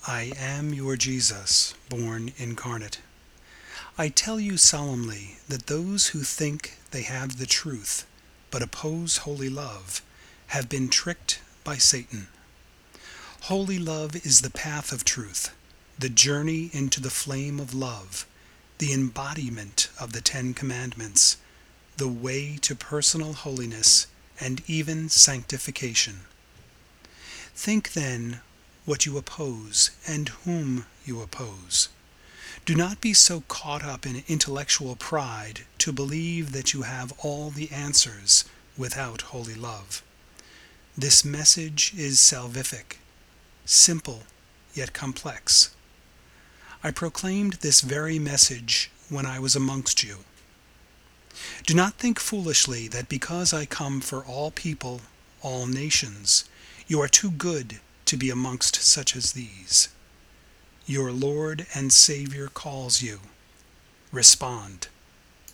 I am your Jesus, born incarnate. I tell you solemnly that those who think they have the truth, but oppose holy love, have been tricked by Satan. Holy love is the path of truth, the journey into the flame of love, the embodiment of the Ten Commandments, the way to personal holiness and even sanctification. Think then what you oppose and whom you oppose. Do not be so caught up in intellectual pride to believe that you have all the answers without holy love. This message is salvific, simple yet complex. I proclaimed this very message when I was amongst you. Do not think foolishly that because I come for all people, all nations, you are too good to be amongst such as these. Your Lord and Savior calls you. Respond.